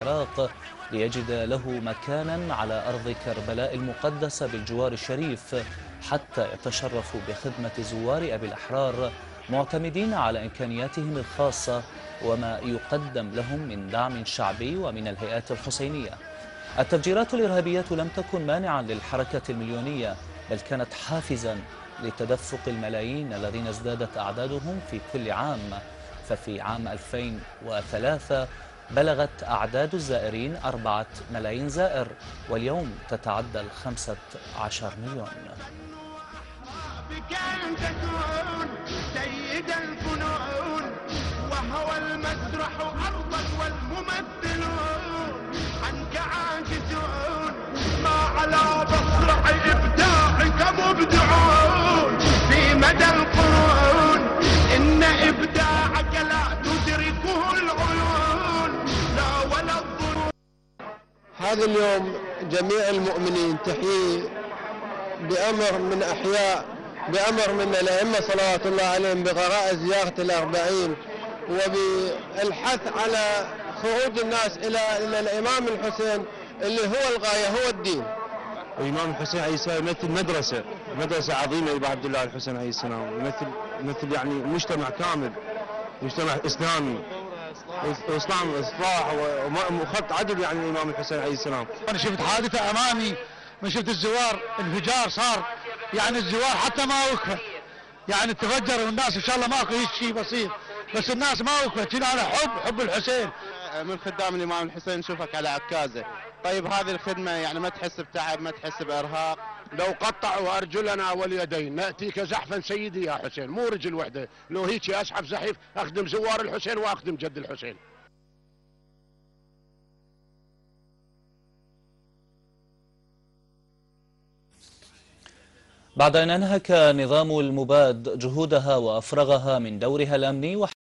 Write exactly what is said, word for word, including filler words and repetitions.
الإحراق ليجد له مكانا على أرض كربلاء المقدسة بالجوار الشريف حتى يتشرفوا بخدمة زوار أبي الأحرار، معتمدين على إمكانياتهم الخاصة وما يقدم لهم من دعم شعبي ومن الهيئات الحسينية. التفجيرات الإرهابية لم تكن مانعا للحركة المليونية، بل كانت حافزا لتدفق الملايين الذين ازدادت أعدادهم في كل عام. ففي عام ألفين وثلاثة بلغت أعداد الزائرين أربعة ملايين زائر، واليوم تتعدى الخمسة عشر مليون. سيد الفنون وهو المسرح أرضك والممثلون عنك عاجزون، ما على مسرح إبداعك مبدعون في مدى القرون، إن إبداعك لا تدركه العيون لا ولا الظنون. هذا اليوم جميع المؤمنين تحييه بأمر من أحياء بأمر من الأئمة صلوات الله عليهم بغراء زيارة الأربعين وبالحث على خروج الناس إلى إلى الإمام الحسين اللي هو الغاية، هو الدين. الإمام الحسين عليه السلام يمثل مدرسة مدرسة عظيمة لأبي عبد الله الحسين عليه السلام، يمثل يمثل يعني مجتمع كامل، مجتمع إسلامي، إسلام إصلاح وخط عدل يعني الإمام الحسين عليه السلام. أنا شفت حادثة أمامي، ما شفت الزوار انفجار صار، يعني الزوار حتى ما وقفت، يعني تفجر والناس ان شاء الله ماكو هيك شيء بسيط، بس الناس ما وقفت. هنا انا حب حب الحسين. من خدام الامام الحسين نشوفك على عكازه، طيب هذه الخدمه يعني ما تحس بتعب، ما تحس بارهاق؟ لو قطعوا ارجلنا واليدين ناتيك زحفا سيدي يا حسين، مو رجل وحده، لو هيك اسحب زحيف اخدم زوار الحسين واخدم جد الحسين. بعد أن أنهك نظام المباد جهودها وأفرغها من دورها الأمني